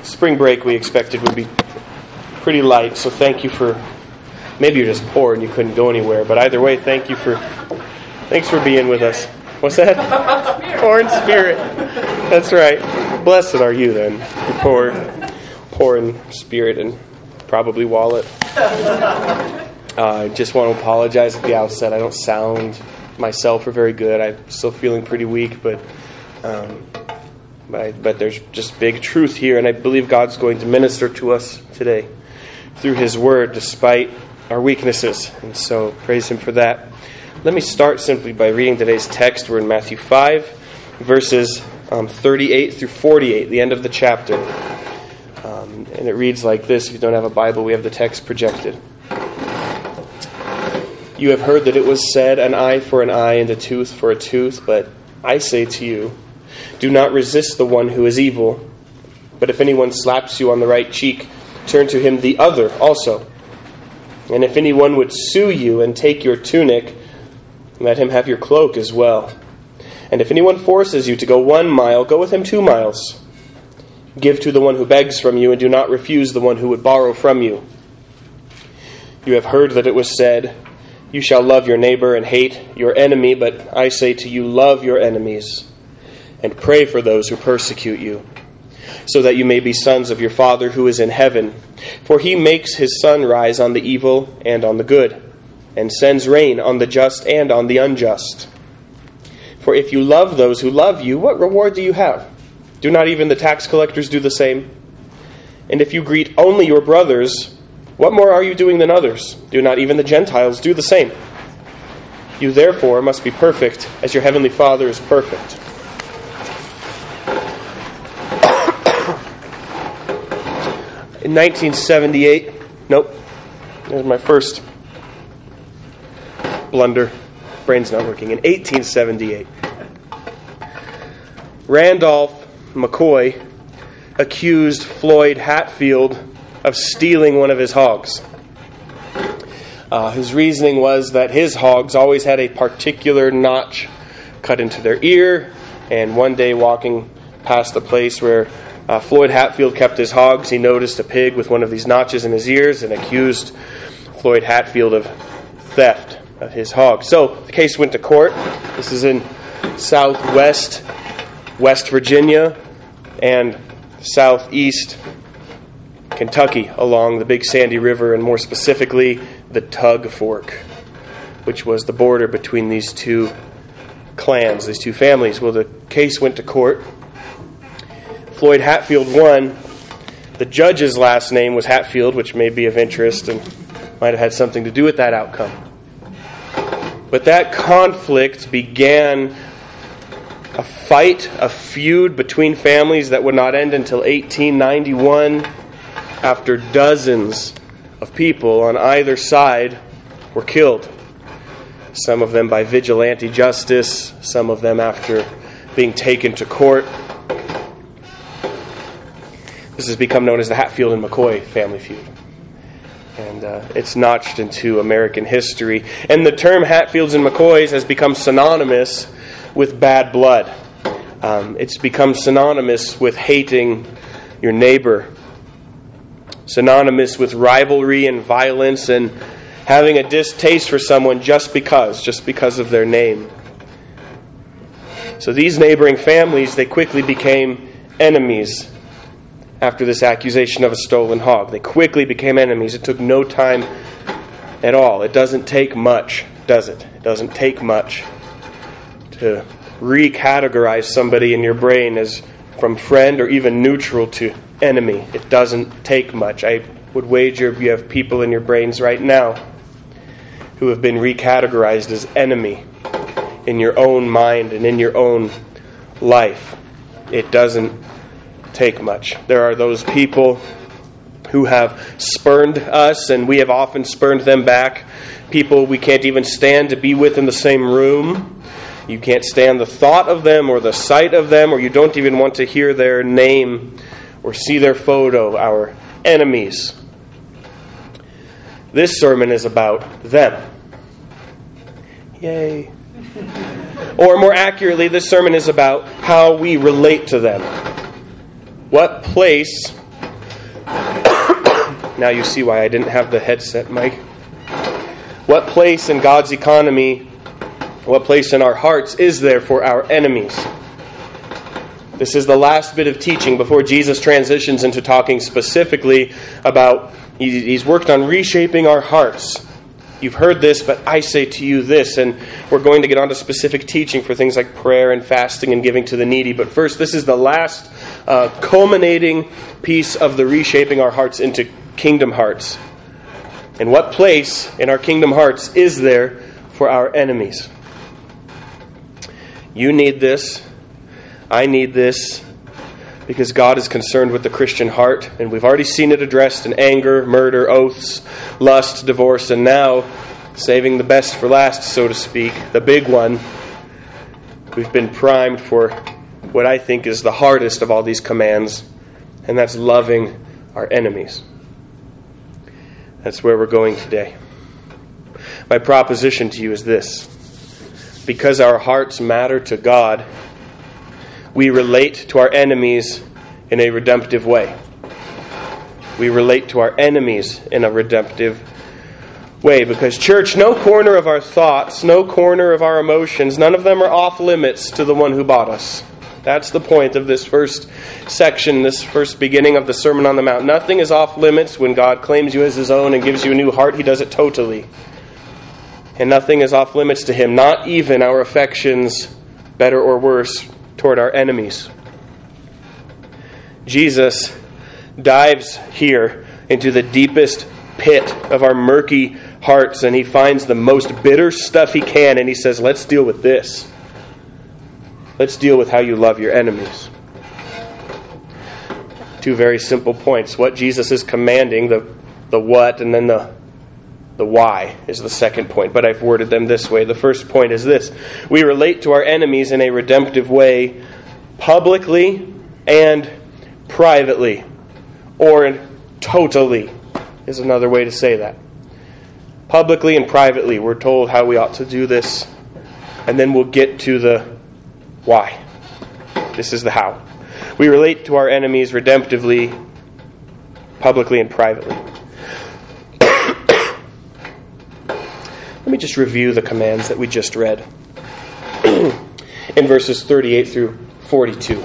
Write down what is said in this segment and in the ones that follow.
spring break we expected would be pretty light, so thank you for... Maybe you're just poor and you couldn't go anywhere, but either way, thanks for being with us. What's that? Poor in spirit. That's right. Blessed are you then. You're poor in spirit and probably wallet. I just want to apologize at the outset. I don't sound myself or very good. I'm still feeling pretty weak, but there's just big truth here, and I believe God's going to minister to us today through His Word despite our weaknesses, and so praise Him for that. Let me start simply by reading today's text. We're in Matthew 5, verses 38 through 48, the end of the chapter. And it reads like this. If you don't have a Bible, we have the text projected. You have heard that it was said, an eye for an eye and a tooth for a tooth, but I say to you, do not resist the one who is evil. But if anyone slaps you on the right cheek, turn to him the other also. And if anyone would sue you and take your tunic, let him have your cloak as well. And if anyone forces you to go 1 mile, go with him 2 miles. Give to the one who begs from you, and do not refuse the one who would borrow from you. You have heard that it was said, you shall love your neighbor and hate your enemy, but I say to you, love your enemies, and pray for those who persecute you, so that you may be sons of your Father who is in heaven. For He makes His sun rise on the evil and on the good, and sends rain on the just and on the unjust. For if you love those who love you, what reward do you have? Do not even the tax collectors do the same? And if you greet only your brothers, what more are you doing than others? Do not even the Gentiles do the same? You therefore must be perfect, as your heavenly Father is perfect. In 1978, there's my first blunder. Brain's not working. In 1878, Randolph McCoy accused Floyd Hatfield of stealing one of his hogs. His reasoning was that his hogs always had a particular notch cut into their ear, and one day walking past the place where Floyd Hatfield kept his hogs, he noticed a pig with one of these notches in his ears and accused Floyd Hatfield of theft of his hog. So the case went to court. This is in southwest West Virginia and southeast Kentucky along the Big Sandy River, and more specifically the Tug Fork, which was the border between these two clans, these two families. Well, the case went to court. Floyd Hatfield won. The judge's last name was Hatfield, which may be of interest and might have had something to do with that outcome. But that conflict began a fight, a feud between families that would not end until 1891, after dozens of people on either side were killed. Some of them by vigilante justice, some of them after being taken to court. This has become known as the Hatfield and McCoy family feud. And it's notched into American history. And the term Hatfields and McCoys has become synonymous with bad blood. It's become synonymous with hating your neighbor. Synonymous with rivalry and violence and having a distaste for someone just because of their name. So these neighboring families, they quickly became enemies after this accusation of a stolen hog. They quickly became enemies. It took no time at all. It doesn't take much, does it? It doesn't take much to recategorize somebody in your brain as from friend or even neutral to enemy. It doesn't take much. I would wager you have people in your brains right now who have been recategorized as enemy in your own mind and in your own life. It doesn't take much. There are those people who have spurned us, and we have often spurned them back. People we can't even stand to be with in the same room. You can't stand the thought of them or the sight of them, or you don't even want to hear their name or see their photo. Our enemies. This sermon is about them. Yay. Or more accurately, this sermon is about how we relate to them. What place Now you see why I didn't have the headset mic. What place in God's economy, what place in our hearts is there for our enemies? This is the last bit of teaching before Jesus transitions into talking specifically about, he's worked on reshaping our hearts. You've heard this, but I say to you this. And we're going to get on to specific teaching for things like prayer and fasting and giving to the needy. But first, this is the last culminating piece of the reshaping our hearts into kingdom hearts. And what place in our kingdom hearts is there for our enemies? You need this. I need this. Because God is concerned with the Christian heart, and we've already seen it addressed in anger, murder, oaths, lust, divorce, and now, saving the best for last, so to speak, the big one, we've been primed for what I think is the hardest of all these commands, and that's loving our enemies. That's where we're going today. My proposition to you is this: because our hearts matter to God, we relate to our enemies in a redemptive way. We relate to our enemies in a redemptive way. Because, church, no corner of our thoughts, no corner of our emotions, none of them are off limits to the one who bought us. That's the point of this first section, this first beginning of the Sermon on the Mount. Nothing is off limits when God claims you as His own and gives you a new heart. He does it totally. And nothing is off limits to Him, not even our affections, better or worse, toward our enemies. Jesus dives here into the deepest pit of our murky hearts, and He finds the most bitter stuff He can, and He says, let's deal with this. Let's deal with how you love your enemies. Two very simple points. What Jesus is commanding, the what, and then the why is the second point, but I've worded them this way. The first point is this: we relate to our enemies in a redemptive way, publicly and privately, or totally is another way to say that. Publicly and privately, we're told how we ought to do this, and then we'll get to the why. This is the how. We relate to our enemies redemptively, publicly and privately. Let me just review the commands that we just read in verses 38 through 42.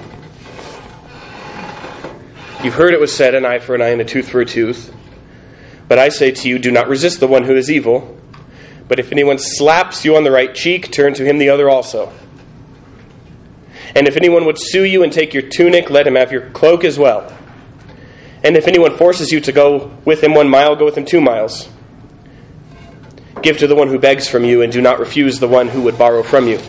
You've heard it was said, an eye for an eye and a tooth for a tooth. But I say to you, do not resist the one who is evil. But if anyone slaps you on the right cheek, turn to him the other also. And if anyone would sue you and take your tunic, let him have your cloak as well. And if anyone forces you to go with him 1 mile, go with him 2 miles. Give to the one who begs from you, and do not refuse the one who would borrow from you.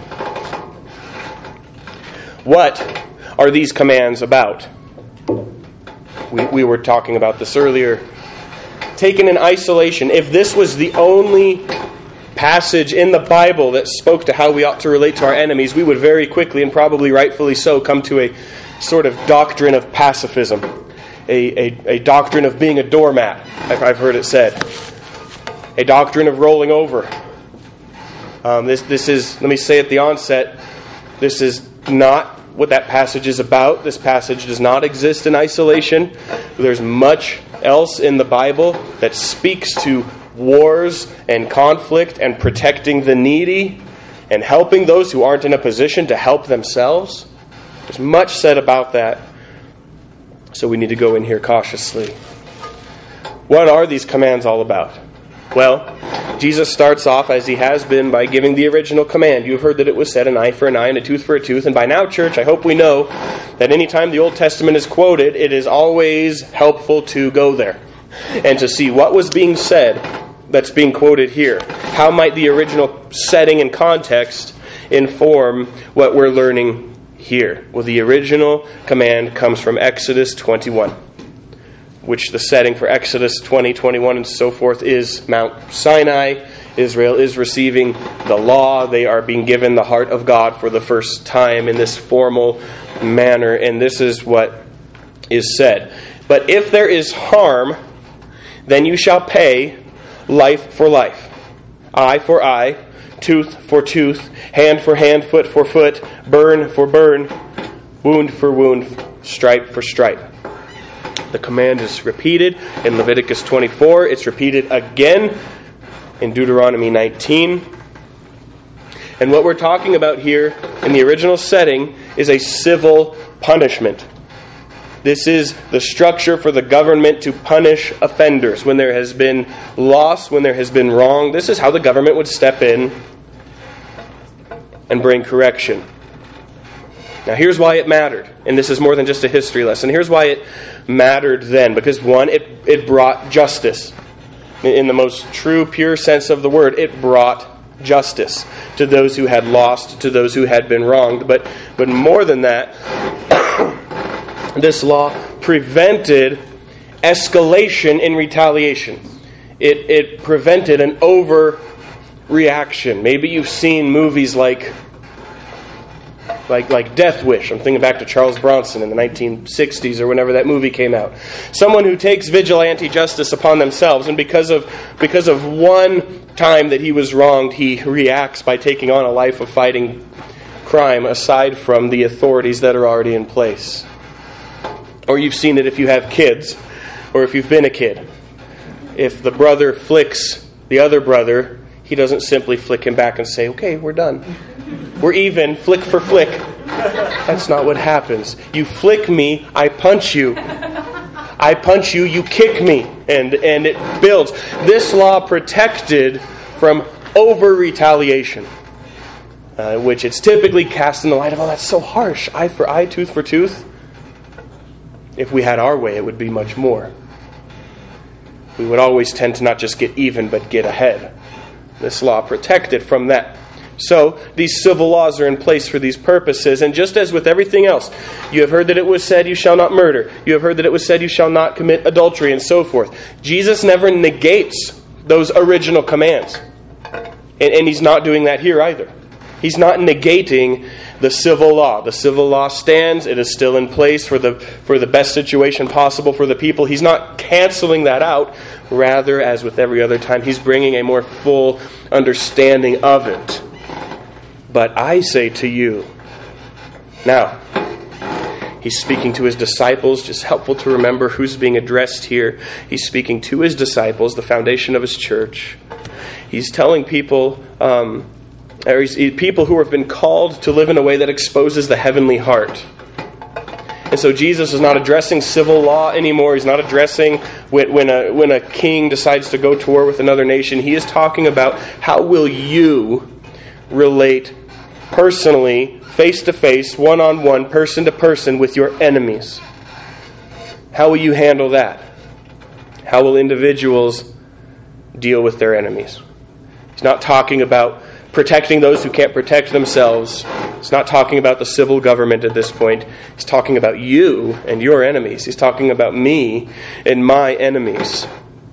What are these commands about? We were talking about this earlier. Taken in isolation, if this was the only passage in the Bible that spoke to how we ought to relate to our enemies, we would very quickly, and probably rightfully so, come to a sort of doctrine of pacifism. A doctrine of being a doormat, I've heard it said. A doctrine of rolling over. This is, let me say at the onset, this is not what that passage is about. This passage does not exist in isolation. There's much else in the Bible that speaks to wars and conflict and protecting the needy and helping those who aren't in a position to help themselves. There's much said about that. So we need to go in here cautiously. What are these commands all about? Well, Jesus starts off, as He has been, by giving the original command. You've heard that it was said, an eye for an eye and a tooth for a tooth. And by now, church, I hope we know that any time the Old Testament is quoted, it is always helpful to go there and to see what was being said that's being quoted here. How might the original setting and context inform what we're learning here? Well, the original command comes from Exodus 21. Which the setting for Exodus 20, 21, and so forth is Mount Sinai. Israel is receiving the law. They are being given the heart of God for the first time in this formal manner. And this is what is said. But if there is harm, then you shall pay life for life, eye for eye, tooth for tooth, hand for hand, foot for foot, burn for burn, wound for wound, stripe for stripe. The command is repeated in Leviticus 24. It's repeated again in Deuteronomy 19. And what we're talking about here in the original setting is a civil punishment. This is the structure for the government to punish offenders. When there has been loss, when there has been wrong, this is how the government would step in and bring correction. Now here's why it mattered. And this is more than just a history lesson. Here's why it mattered then. Because one, it brought justice. In the most true, pure sense of the word, it brought justice to those who had lost, to those who had been wronged. But more than that, this law prevented escalation in retaliation. It prevented an overreaction. Maybe you've seen movies like Death Wish. I'm thinking back to Charles Bronson in the 1960s or whenever that movie came out. Someone who takes vigilante justice upon themselves, and because of one time that he was wronged, he reacts by taking on a life of fighting crime aside from the authorities that are already in place. Or you've seen it if you have kids, or if you've been a kid. If the brother flicks the other brother, he doesn't simply flick him back and say, "Okay, we're done. We're even, flick for flick." That's not what happens. You flick me, I punch you. I punch you, you kick me. And it builds. This law protected from over-retaliation, which it's typically cast in the light of, "Oh, that's so harsh. Eye for eye, tooth for tooth." If we had our way, it would be much more. We would always tend to not just get even, but get ahead. This law protected from that. So, these civil laws are in place for these purposes. And just as with everything else, you have heard that it was said, "You shall not murder." You have heard that it was said, "You shall not commit adultery," and so forth. Jesus never negates those original commands. And he's not doing that here either. He's not negating the civil law. The civil law stands. It is still in place for the best situation possible for the people. He's not canceling that out. Rather, as with every other time, he's bringing a more full understanding of it. But I say to you, now, he's speaking to his disciples. Just helpful to remember who's being addressed here. He's speaking to his disciples, the foundation of his church. He's telling people, people who have been called to live in a way that exposes the heavenly heart. And so Jesus is not addressing civil law anymore. He's not addressing when a king decides to go to war with another nation. He is talking about how will you relate personally, face-to-face, one-on-one, person-to-person with your enemies. How will you handle that? How will individuals deal with their enemies? He's not talking about protecting those who can't protect themselves. He's not talking about the civil government at this point. He's talking about you and your enemies. He's talking about me and my enemies.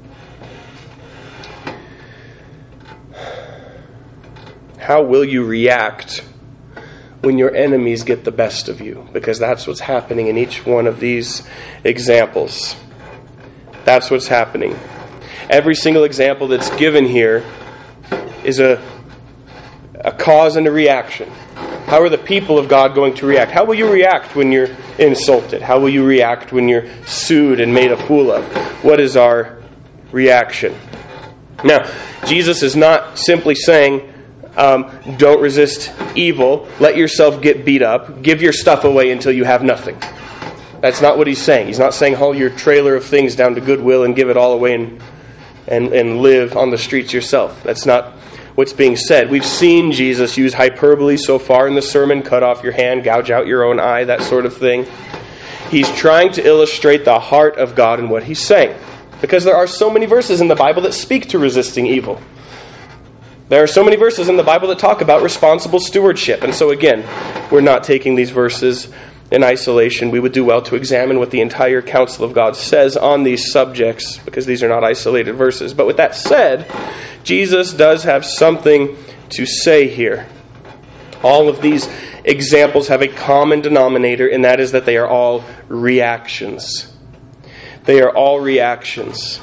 How will you react when your enemies get the best of you? Because that's what's happening in each one of these examples. That's what's happening. Every single example that's given here is a cause and a reaction. How are the people of God going to react? How will you react when you're insulted? How will you react when you're sued and made a fool of? What is our reaction? Now, Jesus is not simply saying, don't resist evil, let yourself get beat up, give your stuff away until you have nothing. That's not what he's saying. He's not saying haul your trailer of things down to Goodwill and give it all away and live on the streets yourself. That's not what's being said. We've seen Jesus use hyperbole so far in the sermon, cut off your hand, gouge out your own eye, that sort of thing. He's trying to illustrate the heart of God in what he's saying. Because there are so many verses in the Bible that speak to resisting evil. There are so many verses in the Bible that talk about responsible stewardship. And so again, we're not taking these verses in isolation. We would do well to examine what the entire counsel of God says on these subjects, because these are not isolated verses. But with that said, Jesus does have something to say here. All of these examples have a common denominator, and that is that they are all reactions. They are all reactions.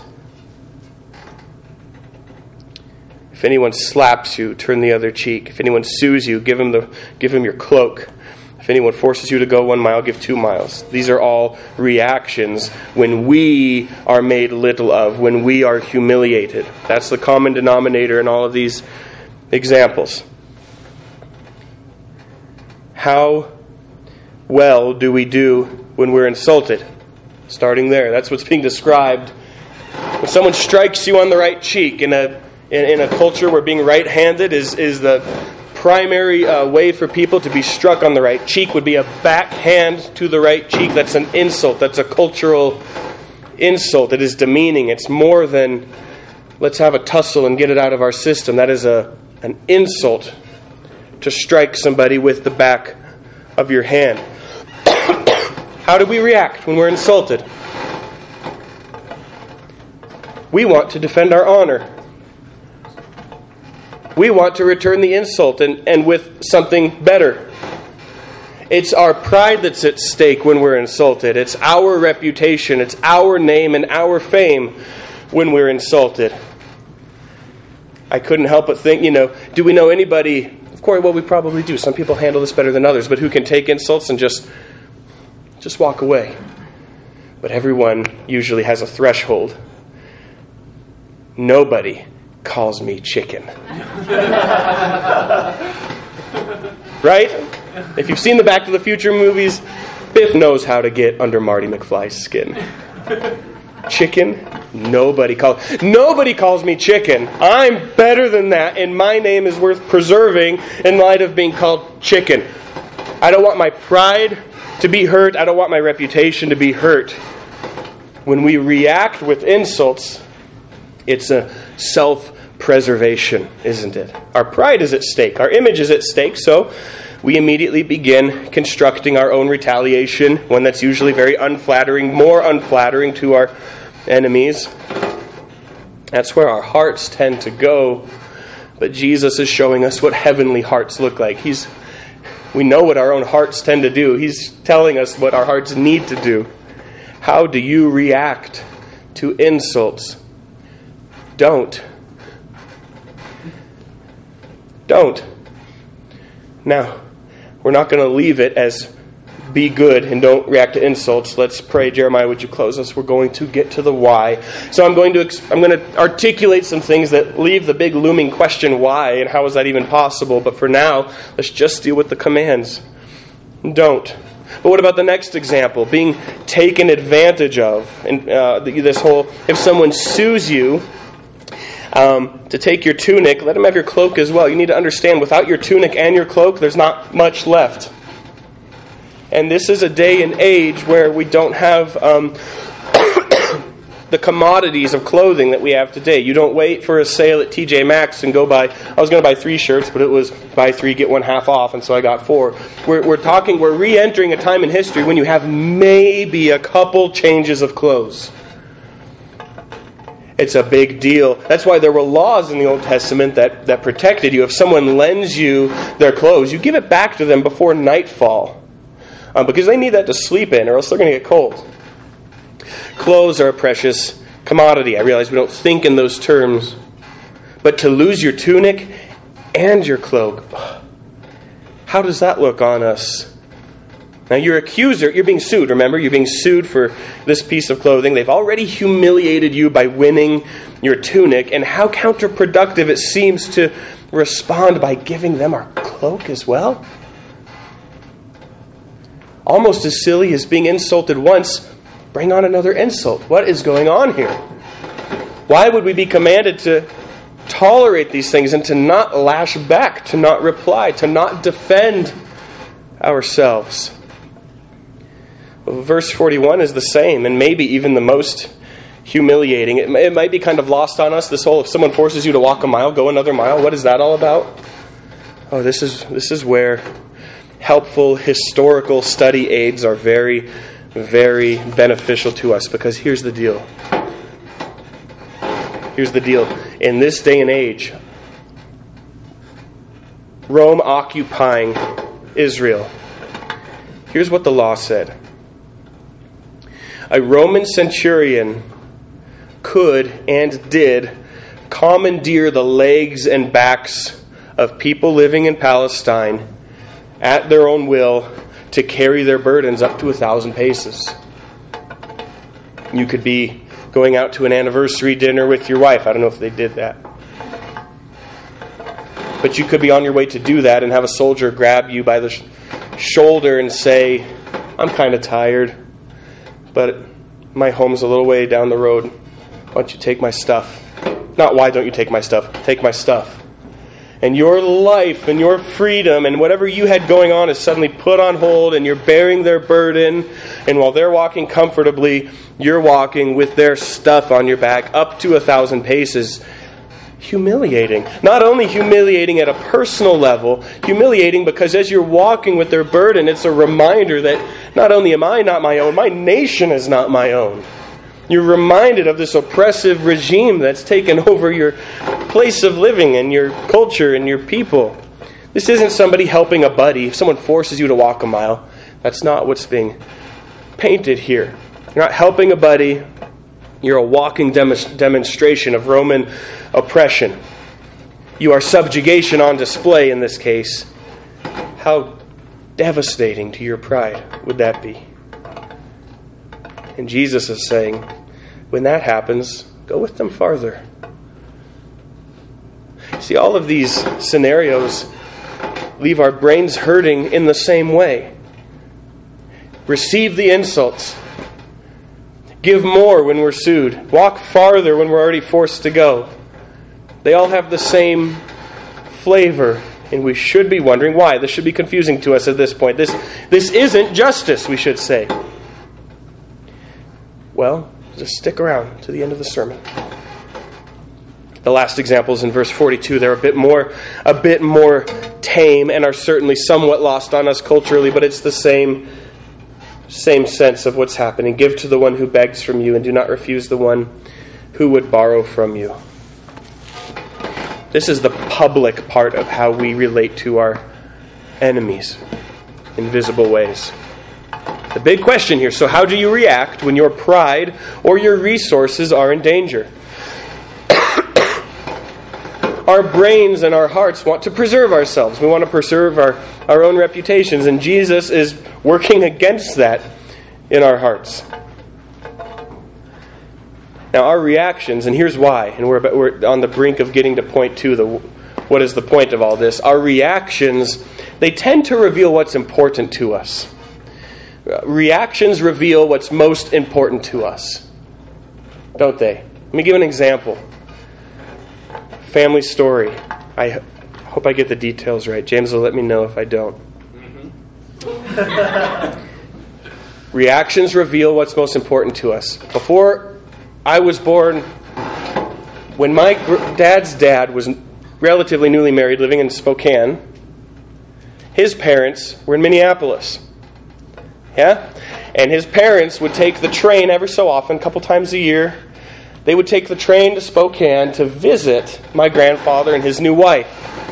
If anyone slaps you, turn the other cheek. If anyone sues you, give him your cloak. If If anyone forces you to go 1 mile, give 2 miles. These are all reactions when we are made little of, when we are humiliated. That's the common denominator in all of these examples. How well do we do when we're insulted? Starting there. That's what's being described. When someone strikes you on the right cheek in a culture where being right-handed is the primary way for people to be struck on the right cheek, would be a backhand to the right cheek. That's an insult. That's a cultural insult. It is demeaning. It's more than let's have a tussle and get it out of our system. That is an insult to strike somebody with the back of your hand. How do we react when we're insulted? We want to defend our honor. We want to return the insult and with something better. It's our pride that's at stake when we're insulted. It's our reputation. It's our name and our fame when we're insulted. I couldn't help but think, do we know anybody? Of course, well, we probably do. Some people handle this better than others, but who can take insults and just walk away? But everyone usually has a threshold. Nobody calls me chicken. Right? If you've seen the Back to the Future movies, Biff knows how to get under Marty McFly's skin. Chicken? Nobody calls me chicken. I'm better than that, and my name is worth preserving in light of being called chicken. I don't want my pride to be hurt. I don't want my reputation to be hurt. When we react with insults, it's a self-preservation, isn't it? Our pride is at stake. Our image is at stake, so we immediately begin constructing our own retaliation, one that's usually very unflattering, more unflattering to our enemies. That's where our hearts tend to go. But Jesus is showing us what heavenly hearts look like. We know what our own hearts tend to do. He's telling us what our hearts need to do. How do you react to insults? Don't. Now, we're not going to leave it as be good and don't react to insults. Let's pray. Jeremiah, would you close us? We're going to get to the why. So I'm going to articulate some things that leave the big looming question why and how is that even possible. But for now, let's just deal with the commands. Don't. But what about the next example? Being taken advantage of. And this whole, if someone sues you to take your tunic, let him have your cloak as well. You need to understand, without your tunic and your cloak, there's not much left. And this is a day and age where we don't have the commodities of clothing that we have today. You don't wait for a sale at TJ Maxx and go buy. I was going to buy 3 shirts, but it was buy 3, get 1 half off, and so I got 4. We're re-entering a time in history when you have maybe a couple changes of clothes. It's a big deal. That's why there were laws in the Old Testament that protected you. If someone lends you their clothes, you give it back to them before nightfall. Because they need that to sleep in, or else they're going to get cold. Clothes are a precious commodity. I realize we don't think in those terms. But to lose your tunic and your cloak, how does that look on us? Now, your accuser, you're being sued, remember? You're being sued for this piece of clothing. They've already humiliated you by winning your tunic. And how counterproductive it seems to respond by giving them our cloak as well. Almost as silly as being insulted once, bring on another insult. What is going on here? Why would we be commanded to tolerate these things and to not lash back, to not reply, to not defend ourselves? Well, verse 41 is the same, and maybe even the most humiliating. It might be kind of lost on us, this whole, if someone forces you to walk a mile, go another mile. What is that all about? Oh, this is where helpful historical study aids are very, very beneficial to us, because here's the deal. In this day and age, Rome occupying Israel, here's what the law said. A Roman centurion could and did commandeer the legs and backs of people living in Palestine at their own will to carry their burdens up to 1,000 paces. You could be going out to an anniversary dinner with your wife. I don't know if they did that. But you could be on your way to do that and have a soldier grab you by the shoulder and say, I'm kind of tired, but my home's a little way down the road. Why don't you take my stuff? Not why don't you take my stuff. Take my stuff. And your life and your freedom and whatever you had going on is suddenly put on hold, and you're bearing their burden. And while they're walking comfortably, you're walking with their stuff on your back up to 1,000 paces. Humiliating. Not only humiliating at a personal level, humiliating because as you're walking with their burden, it's a reminder that not only am I not my own, my nation is not my own. You're reminded of this oppressive regime that's taken over your place of living and your culture and your people. This isn't somebody helping a buddy. If someone forces you to walk a mile, that's not what's being painted here. You're not helping a buddy. You're a walking demonstration of Roman oppression. You are subjugation on display in this case. How devastating to your pride would that be? And Jesus is saying, when that happens, go with them farther. See, all of these scenarios leave our brains hurting in the same way. Receive the insults. Give more when we're sued. Walk farther when we're already forced to go. They all have the same flavor, and we should be wondering why. This should be confusing to us at this point. This isn't justice, we should say. Well, just stick around to the end of the sermon. The last examples in verse 42, they're a bit more tame and are certainly somewhat lost on us culturally, but it's the same sense of what's happening. Give to the one who begs from you, and do not refuse the one who would borrow from you. This is the public part of how we relate to our enemies in visible ways. The big question here, so how do you react when your pride or your resources are in danger? Our brains and our hearts want to preserve ourselves. We want to preserve our own reputations, and Jesus is working against that in our hearts. Now, our reactions, and here's why, and we're on the brink of getting to point two, what is the point of all this? Our reactions, they tend to reveal what's important to us. Reactions reveal what's most important to us, don't they? Let me give an example. Family story. I hope I get the details right. James will let me know if I don't. Reactions reveal what's most important to us. Before I was born, when my dad's dad was relatively newly married, living in Spokane, his parents were in Minneapolis. Yeah? And his parents would take the train every so often, a couple times a year. They would take the train to Spokane to visit my grandfather and his new wife.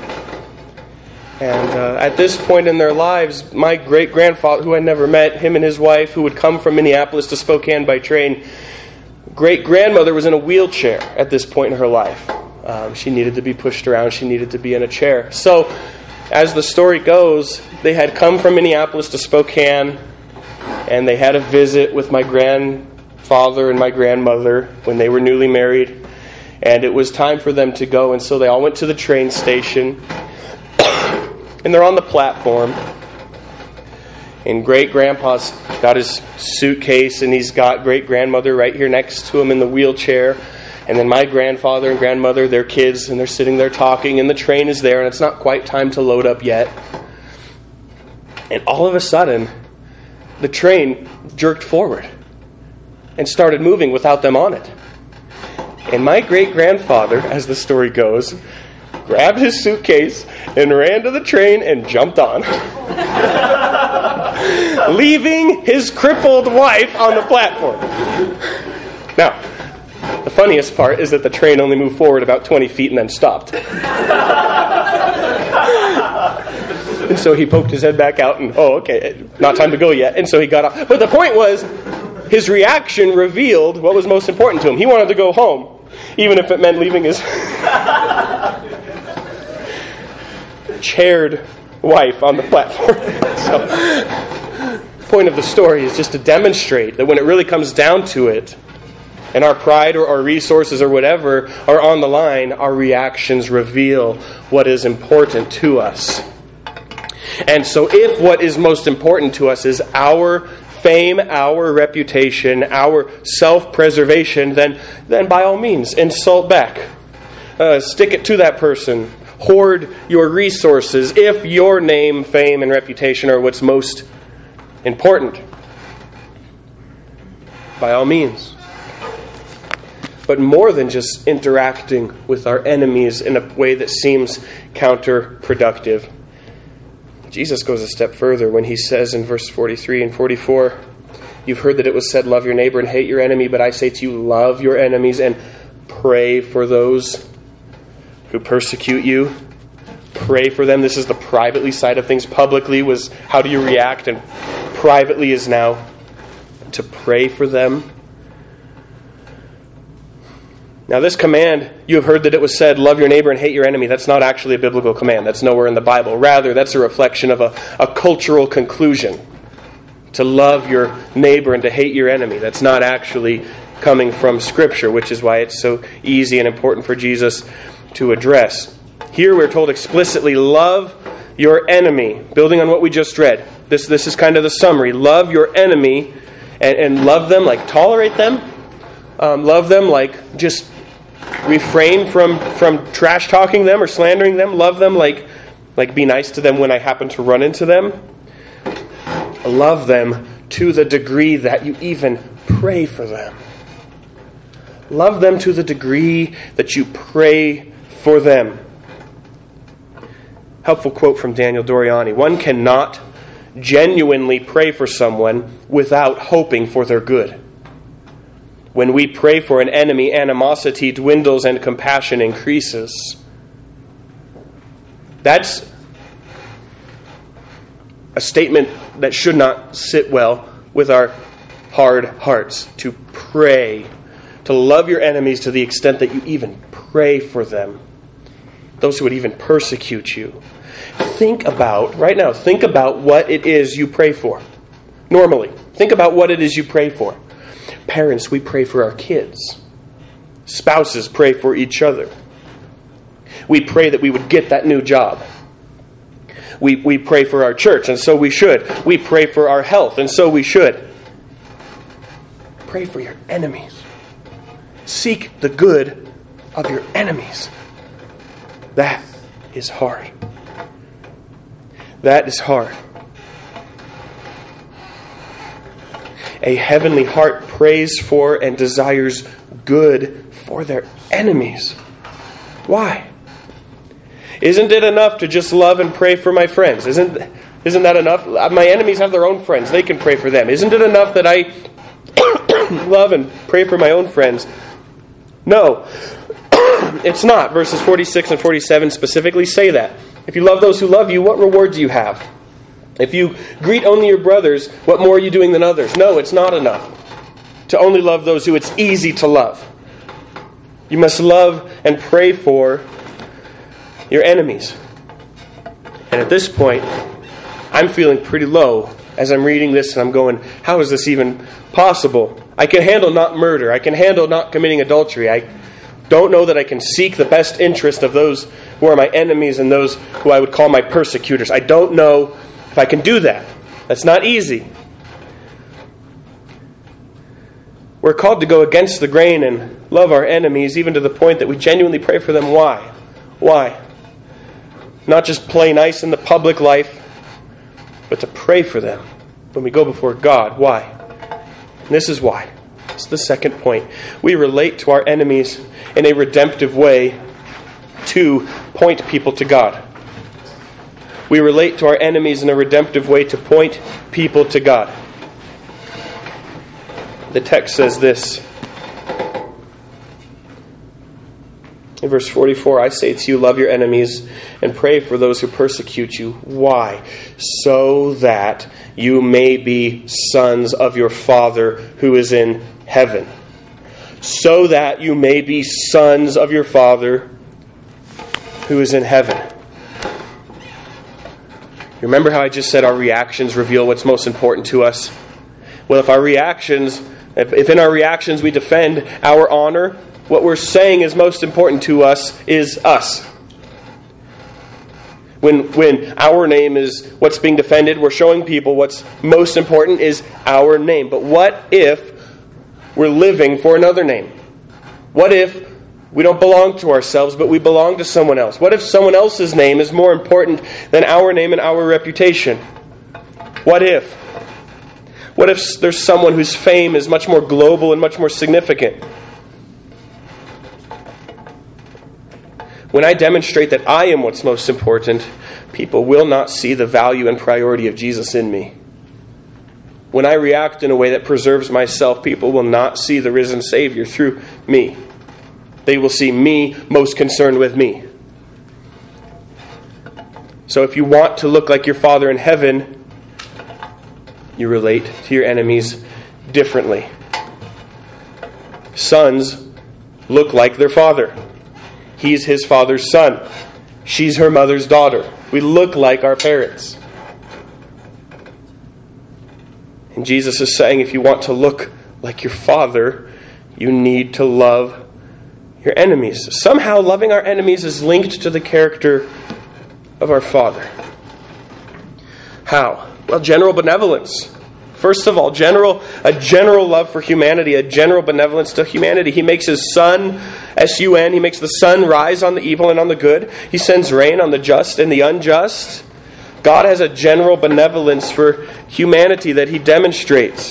And at this point in their lives, my great-grandfather, who I never met, him and his wife, who would come from Minneapolis to Spokane by train, great-grandmother was in a wheelchair at this point in her life. She needed to be pushed around. She needed to be in a chair. So, as the story goes, they had come from Minneapolis to Spokane, and they had a visit with my grandfather and my grandmother when they were newly married. And it was time for them to go, and so they all went to the train station. And they're on the platform. And great-grandpa's got his suitcase, and he's got great-grandmother right here next to him in the wheelchair. And then my grandfather and grandmother, their kids, and they're sitting there talking, and the train is there, and it's not quite time to load up yet. And all of a sudden, the train jerked forward and started moving without them on it. And my great-grandfather, as the story goes, grabbed his suitcase and ran to the train and jumped on, leaving his crippled wife on the platform. Now, the funniest part is that the train only moved forward about 20 feet and then stopped. And so he poked his head back out and, okay, not time to go yet. And so he got off. But the point was, his reaction revealed what was most important to him. He wanted to go home, even if it meant leaving his chaired wife on the platform. So, point of the story is just to demonstrate that when it really comes down to it, and our pride or our resources or whatever are on the line, our reactions reveal what is important to us. And so if what is most important to us is our fame, our reputation, our self-preservation, then by all means, insult back. Stick it to that person. Hoard your resources if your name, fame, and reputation are what's most important. By all means. But more than just interacting with our enemies in a way that seems counterproductive, Jesus goes a step further when he says in verse 43 and 44, "You've heard that it was said, 'Love your neighbor and hate your enemy,' but I say to you, love your enemies and pray for those who persecute you." Pray for them. This is the privately side of things. Publicly was how do you react, and privately is now to pray for them. Now this command, you have heard that it was said, love your neighbor and hate your enemy. That's not actually a biblical command. That's nowhere in the Bible. Rather, that's a reflection of a cultural conclusion. To love your neighbor and to hate your enemy. That's not actually coming from Scripture, which is why it's so easy and important for Jesus to address. Here we're told explicitly, love your enemy. Building on what we just read. This is kind of the summary. Love your enemy and love them, like tolerate them. Love them, like just refrain from trash talking them or slandering them. Love them, like be nice to them when I happen to run into them. Love them to the degree that you even pray for them. Love them to the degree that you pray for them. Helpful quote from Daniel Doriani. One cannot genuinely pray for someone without hoping for their good. When we pray for an enemy, animosity dwindles and compassion increases. That's a statement that should not sit well with our hard hearts. To pray, to love your enemies to the extent that you even pray for them. Those who would even persecute you. Think about what it is you pray for. Normally, think about what it is you pray for. Parents, we pray for our kids. Spouses pray for each other. We pray that we would get that new job. We pray for our church, and so we should. We pray for our health, and so we should. Pray for your enemies. Seek the good of your enemies. That is hard. That is hard. A heavenly heart prays for and desires good for their enemies. Why? Isn't it enough to just love and pray for my friends? Isn't that enough? My enemies have their own friends. They can pray for them. Isn't it enough that I love and pray for my own friends? No, it's not. Verses 46 and 47 specifically say that. If you love those who love you, what reward do you have? If you greet only your brothers, what more are you doing than others? No, it's not enough to only love those who it's easy to love. You must love and pray for your enemies. And at this point, I'm feeling pretty low as I'm reading this, and I'm going, how is this even possible? I can handle not murder. I can handle not committing adultery. I don't know that I can seek the best interest of those who are my enemies and those who I would call my persecutors. I don't know if I can do that. That's not easy. We're called to go against the grain and love our enemies, even to the point that we genuinely pray for them. Why? Why? Not just play nice in the public life, but to pray for them when we go before God. Why? And this is why. It's the second point. We relate to our enemies in a redemptive way to point people to God. We relate to our enemies in a redemptive way to point people to God. The text says this. In verse 44, I say to you, love your enemies and pray for those who persecute you. Why? So that you may be sons of your Father who is in heaven. So that you may be sons of your Father who is in heaven. You remember how I just said our reactions reveal what's most important to us? Well, if in our reactions we defend our honor, what we're saying is most important to us is us. When our name is what's being defended, we're showing people what's most important is our name. But what if we're living for another name? What if we don't belong to ourselves, but we belong to someone else? What if someone else's name is more important than our name and our reputation? What if? What if there's someone whose fame is much more global and much more significant? When I demonstrate that I am what's most important, people will not see the value and priority of Jesus in me. When I react in a way that preserves myself, people will not see the risen Savior through me. They will see me most concerned with me. So if you want to look like your Father in heaven, you relate to your enemies differently. Sons look like their father. He's his father's son. She's her mother's daughter. We look like our parents. And Jesus is saying, if you want to look like your Father, you need to love your enemies. Somehow loving our enemies is linked to the character of our Father. How? Well, general benevolence. First of all, a general love for humanity, a general benevolence to humanity. He makes his sun, S-U-N, he makes the sun rise on the evil and on the good. He sends rain on the just and the unjust. God has a general benevolence for humanity that he demonstrates.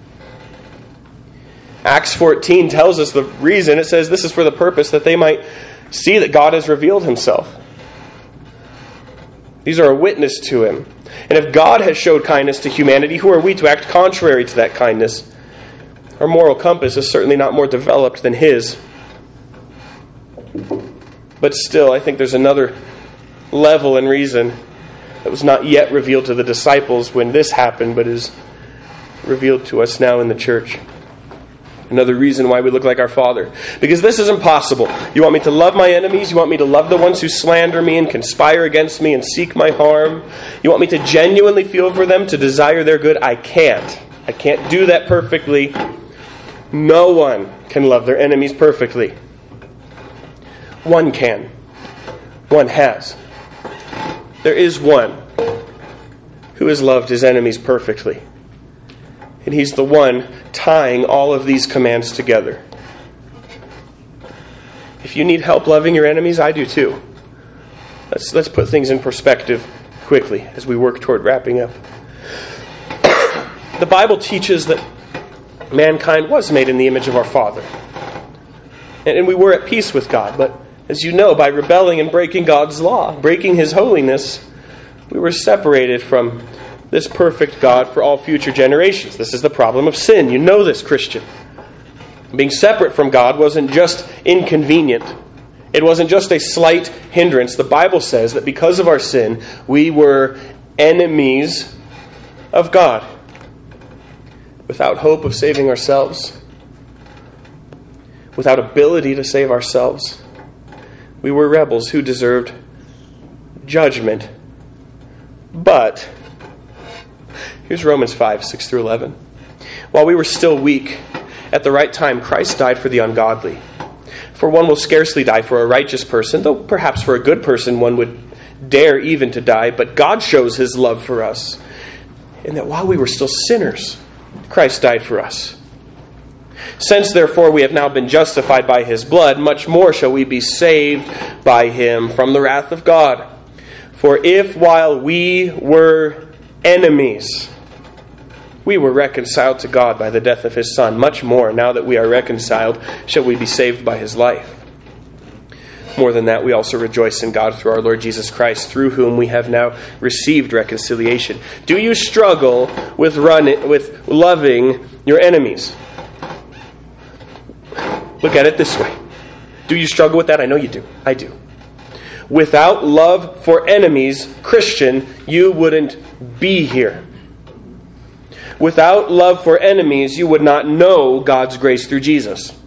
Acts 14 tells us the reason. It says this is for the purpose that they might see that God has revealed himself. These are a witness to him. And if God has showed kindness to humanity, who are we to act contrary to that kindness? Our moral compass is certainly not more developed than his. But still, I think there's another level and reason that was not yet revealed to the disciples when this happened, but is revealed to us now in the church. Another reason why we look like our Father. Because this is impossible. You want me to love my enemies? You want me to love the ones who slander me and conspire against me and seek my harm? You want me to genuinely feel for them, to desire their good? I can't. I can't do that perfectly. No one can love their enemies perfectly. One can. One has. There is one who has loved his enemies perfectly. And he's the one tying all of these commands together. If you need help loving your enemies, I do too. Let's put things in perspective quickly as we work toward wrapping up. The Bible teaches that mankind was made in the image of our Father. And we were at peace with God. But as you know, by rebelling and breaking God's law, breaking his holiness, we were separated from this perfect God for all future generations. This is the problem of sin. You know this, Christian. Being separate from God wasn't just inconvenient. It wasn't just a slight hindrance. The Bible says that because of our sin, we were enemies of God. Without hope of saving ourselves, without ability to save ourselves, we were rebels who deserved judgment. But here's Romans 5, 6 through 11. While we were still weak, at the right time Christ died for the ungodly. For one will scarcely die for a righteous person, though perhaps for a good person one would dare even to die. But God shows his love for us, in that while we were still sinners, Christ died for us. Since therefore we have now been justified by his blood, much more shall we be saved by him from the wrath of God. For if while we were enemies, we were reconciled to God by the death of his Son, much more, now that we are reconciled, shall we be saved by his life. More than that, we also rejoice in God through our Lord Jesus Christ, through whom we have now received reconciliation. Do you struggle with loving your enemies? Look at it this way. Do you struggle with that? I know you do. I do. Without love for enemies, Christian, you wouldn't be here. Without love for enemies, you would not know God's grace through Jesus.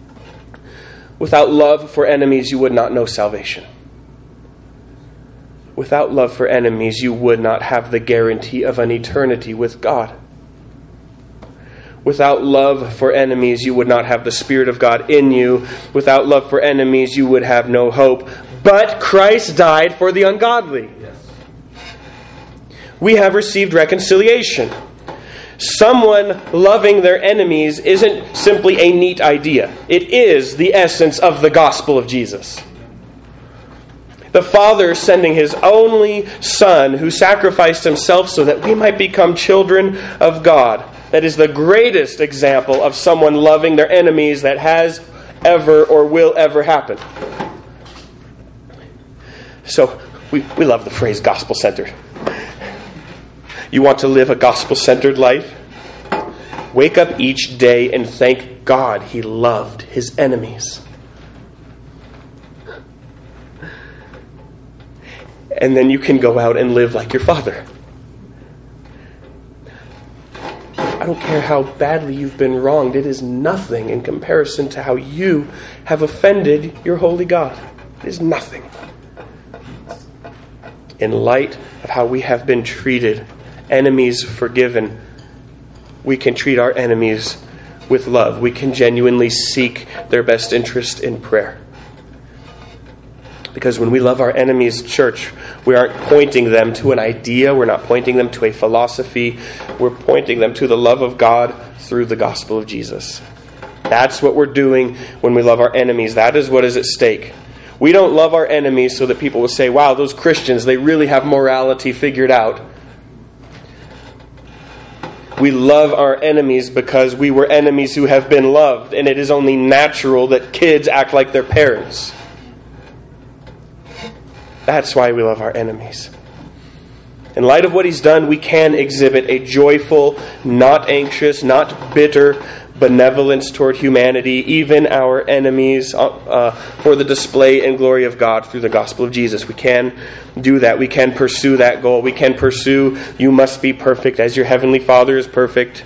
Without love for enemies, you would not know salvation. Without love for enemies, you would not have the guarantee of an eternity with God. Without love for enemies, you would not have the Spirit of God in you. Without love for enemies, you would have no hope. But Christ died for the ungodly. Yes. We have received reconciliation. Someone loving their enemies isn't simply a neat idea. It is the essence of the gospel of Jesus. The Father sending His only Son, who sacrificed Himself so that we might become children of God. That is the greatest example of someone loving their enemies that has ever or will ever happen. So, we love the phrase gospel-centered. You want to live a gospel-centered life? Wake up each day and thank God He loved His enemies. And then you can go out and live like your Father. I don't care how badly you've been wronged. It is nothing in comparison to how you have offended your holy God. It is nothing. In light of how we have been treated, enemies forgiven, we can treat our enemies with love. We can genuinely seek their best interest in prayer. Because when we love our enemies, church, we aren't pointing them to an idea. We're not pointing them to a philosophy. We're pointing them to the love of God through the gospel of Jesus. That's what we're doing when we love our enemies. That is what is at stake. We don't love our enemies so that people will say, wow, those Christians, they really have morality figured out. We love our enemies because we were enemies who have been loved. And it is only natural that kids act like their parents. That's why we love our enemies. In light of what He's done, we can exhibit a joyful, not anxious, not bitter benevolence toward humanity, even our enemies, for the display and glory of God through the gospel of Jesus. We can do that. We can pursue that goal. We can pursue, you must be perfect as your heavenly Father is perfect.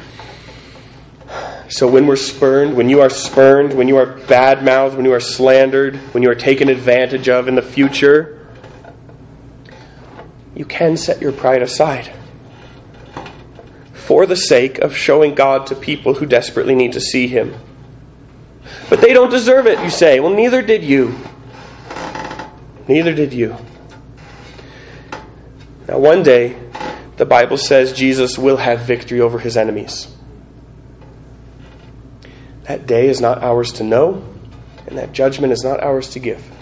So when we're spurned, when you are bad-mouthed, when you are slandered, when you are taken advantage of in the future, you can set your pride aside for the sake of showing God to people who desperately need to see Him. But they don't deserve it, you say. Well, neither did you. Neither did you. Now, one day, the Bible says Jesus will have victory over His enemies. That day is not ours to know, and that judgment is not ours to give.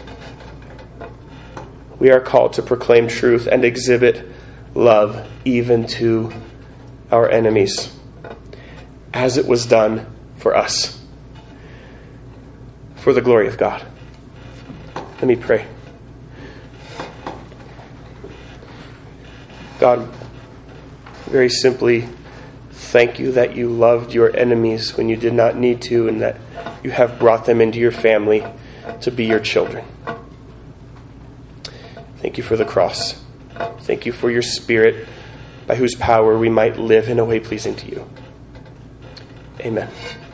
We are called to proclaim truth and exhibit love even to our enemies, as it was done for us, for the glory of God. Let me pray. God, very simply, thank you that you loved your enemies when you did not need to, and that you have brought them into your family to be your children. Thank you for the cross. Thank you for your Spirit, by whose power we might live in a way pleasing to you. Amen.